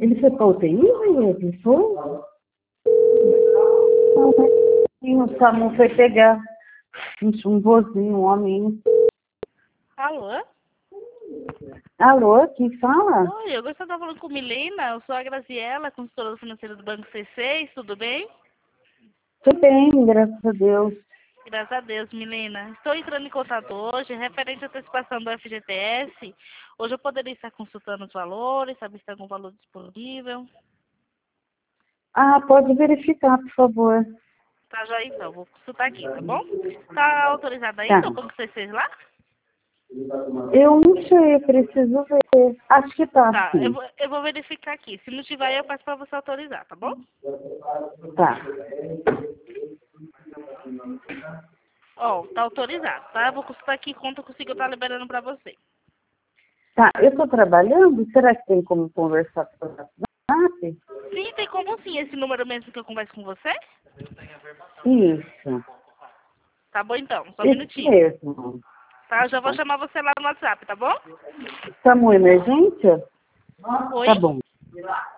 Ele foi pra UTI, ele foi? O Samu foi pegar um vozinho, um homem. Alô? Alô, quem fala? Oi, eu gostaria de estar falando com Milena. Eu sou a Graziela, consultora financeira do Banco C6. Tudo bem? Tudo bem, graças a Deus. Graças a Deus, Milena. Estou entrando em contato hoje, referente à antecipação do FGTS. Hoje eu poderia estar consultando os valores, saber se tem algum valor disponível. Ah, pode verificar, por favor. Tá, já então, vou consultar aqui, tá bom? Tá autorizado Tá. ainda o Banco C6 lá? Eu não sei, eu preciso ver. Acho que tá, Tá, sim. eu vou verificar aqui. Se não tiver, eu peço para você autorizar, tá bom? Tá. Ó, tá autorizado, tá? Eu vou consultar aqui quanto eu consigo estar liberando para você. Tá, eu tô trabalhando? Será que tem como conversar por WhatsApp? Sim, tem como sim. Esse número mesmo que eu converso com você? Isso. Tá bom então, só um Isso minutinho. mesmo. Tá, eu já vou chamar você lá no WhatsApp, tá bom? Samu, emergência? Oi? Tá bom.